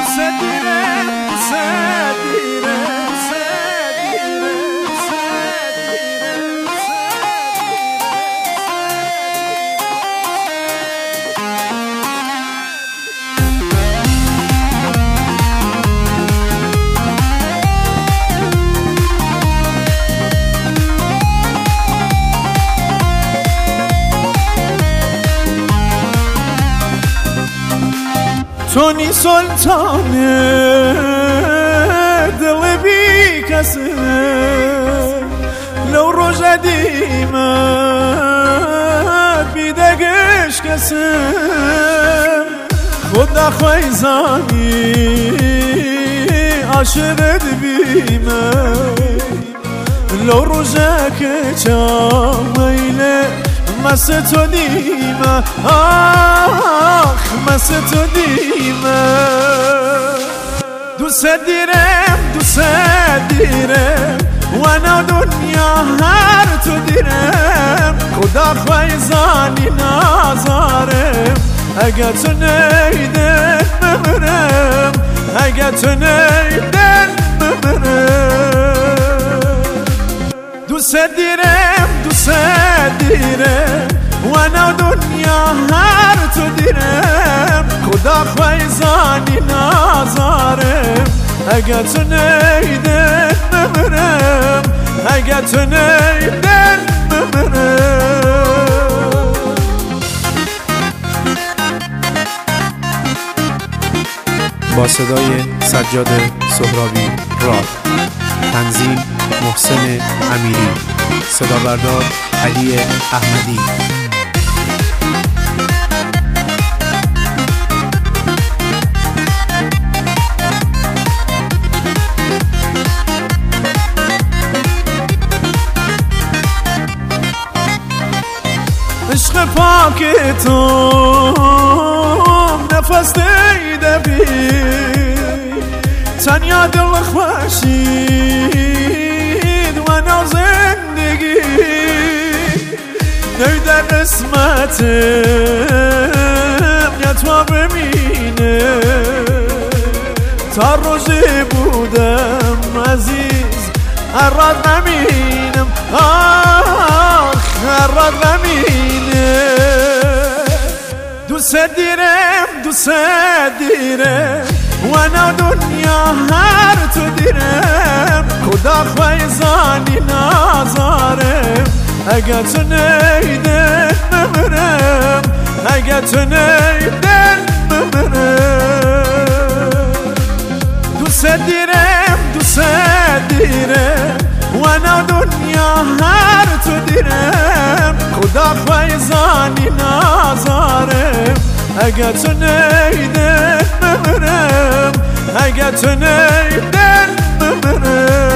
تونی سلطان دل بی کسی لو روژه دیمه بیدگش کسی خدا خویزانی عاشقت بیمه لو روژه که چامیله مست تو دیمه آخ مست تو دیمه دوست دیرم و انا دنیا هر تو دیرم خدا خویزانی نازارم اگه تو نیدن بمرم اگه تو نیدن بمرم دوست دیرم و انا دنیا هر تو دیرم خدا خویزانی نازارم اگه تو نیدن بمرم اگه تو نیدن بمرم با صدای سجاد سهرابی راد، تنظیم محسن امیری، صدا بردار علی احمدی. عشق پاک تو نفس دیده بی تنیا دل خوشید و نو زندگی نیدن اسمتم یا تو ببینه تا روزی بودم عزیز هرات نمینم آخ هرات نمینه دوست دیرم و انا دنیا هر تو دیرم خدا خویزانی نازارم اگه تو نیدن بمرم اگه تو نیدن بمرم دوست دیرم و انا دنیا هر تو دیرم خدا خویزانی نازارم اگه تو نیدن بمرم اگه تو نیدن بمرم